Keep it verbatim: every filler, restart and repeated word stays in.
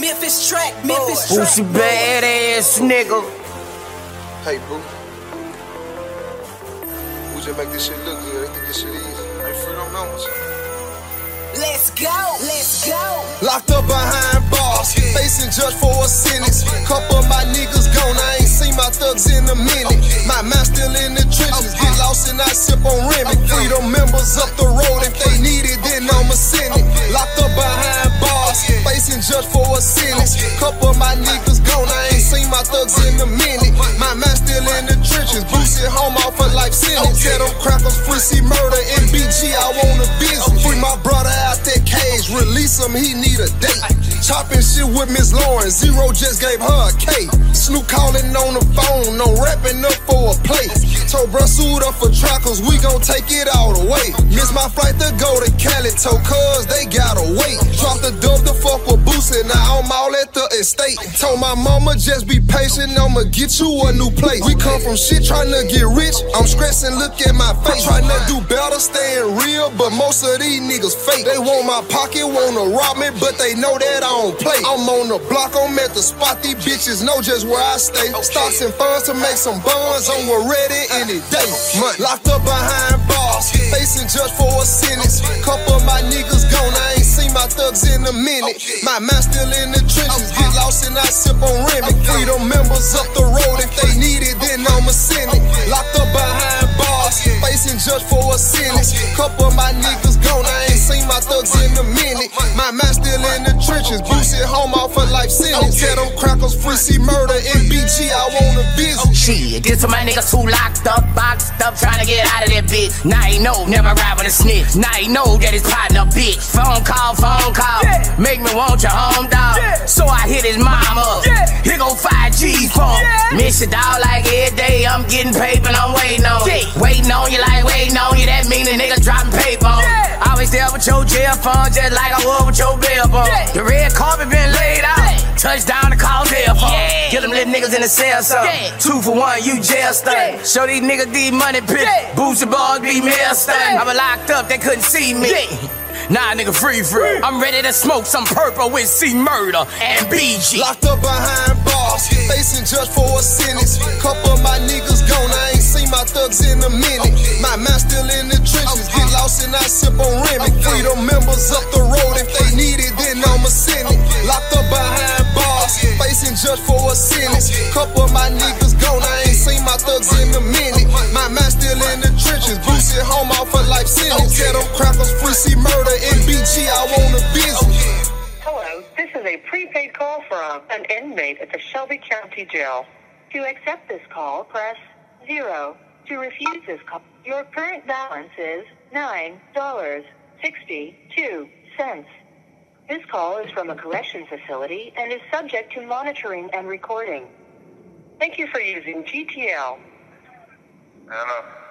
Memphis track, Memphis track. Boosie badass nigga. Hey, boo. We just make this shit look good. They think this shit easy. Hey, free them numbers. Let's go, let's go. Locked up behind bars, facing judge for a sentence. Couple of my niggas gone, I ain't seen my thugs in a minute. My mind still in the trenches, get lost and I sip on Remy. Freedom members up the road, if they need it, then I'ma send it. Locked up behind bars, facing judge for a sentence. Couple of my niggas gone, I ain't seen my thugs in a minute. My mind still in the trenches, boosted home off a life sentence. Tell them crackers free, see murder, M B G, I want a visit. Free my brother out that cage, release him, he need a date. Chopping shit with Miss Lauren, Zero just gave her a K. Snoop calling on the phone, no wrapping up for a plate. Told bruh suit up for trackers, we gon' take it all the way. Miss my flight to go to Cali, told cuz they gotta wait. Drop the dub to fuck with Boosie, now I'm all at the estate. Told my mama just be patient, I'ma get you a new place. We come from shit tryna get rich, I'm stressing, look at my face. Tryna do better, staying real, but most of these niggas fake. They want my pocket, wanna rob me, but they know that I don't play. I'm on the block, I'm at the spot, these bitches know just where I stay. Stocks and funds to make some buns, I'm ready any day. Money. Locked up behind bars, facing judge for a sentence. Couple of my niggas gone, I ain't seen my thugs in a minute. My mind still in the trenches, get lost and I sip on Remy. Freedom members up the road, if they need it, then I'ma send it. Locked up behind bars, facing judge for a sentence. Couple of my niggas gone, I ain't seen my thugs in a minute. My mind still in the trenches, boosted home off a life sentence. Tell them crackers free, see murder, M B G, I want a visit. Shit, this to my niggas who locked up, boxed up, trying to get out of that bitch. Now he know, never ride with a snitch. Now he know that his partner bitch. Phone call, phone call, yeah. Make me want your home dog. Yeah. So I hit his mama up. Yeah. Here go five G's for him. Yeah. Miss your dog like every day. I'm getting paper and I'm waiting on you. Yeah. Waiting on you like waiting on you. That mean the nigga dropping paper on you. Yeah. Always there with your jail phone, just like I was with your bail phone. Yeah. The red carpet been laid out. Yeah. Touchdown to call jail phone. Yeah. Get them little niggas in the cell, so yeah. Two for one, you jail stunt. Yeah. Show these niggas these money pit. Yeah. Boosie balls be mail stunt. Yeah. I was locked up, they couldn't see me. Yeah. Nah, nigga, free, free. I'm ready to smoke some purple with C Murder and B G. Locked up behind bars, facing judge for a sentence. Couple of my niggas gone, I ain't seen my thugs in a minute. My mind still in the trenches, get lost and I sip on Remy. Freedom members up the road, if they need it, then I'ma send it. Locked up behind bars, facing judge for a sentence. Couple of my niggas gone, I ain't seen my thugs in a minute. My mind still in the trenches, boosted home off a life sentence. Tell them crackers free, see murder, M B G, I want a visit. Hello, this is a prepaid call from an inmate at the Shelby County Jail. To accept this call, press zero. To refuse this call, your current balance is nine dollars and sixty-two cents. This call is from a correction facility and is subject to monitoring and recording. Thank you for using G T L. Hello.